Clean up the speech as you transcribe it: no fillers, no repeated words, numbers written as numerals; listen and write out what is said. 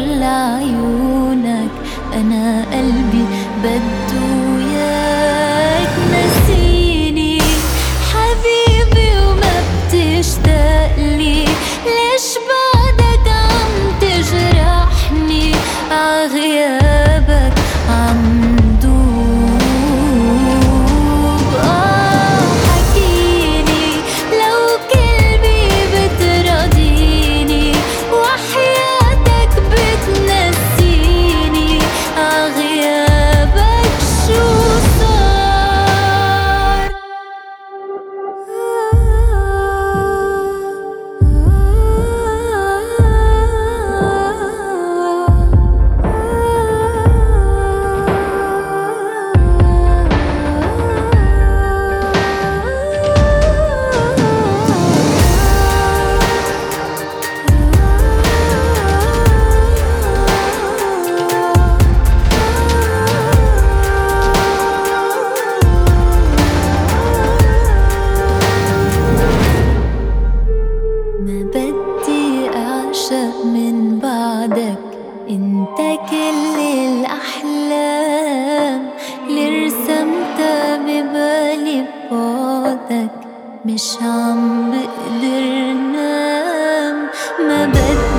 لعيونك، أنا قلبي بده وياك. نسيني حبيبي وما بتشتاقلي، ليش بعدك عم تجرحني؟ عغيابك عم دوب. حكيني لو كلمة بتراضيني، وحياتك بتنسيني، عغيابك شو صار؟ ما بدي أعشق من بعدك، انت كل الأحلام اللي رسمتها ببالي ببعدك، مش عم بقدر نام. ما بدي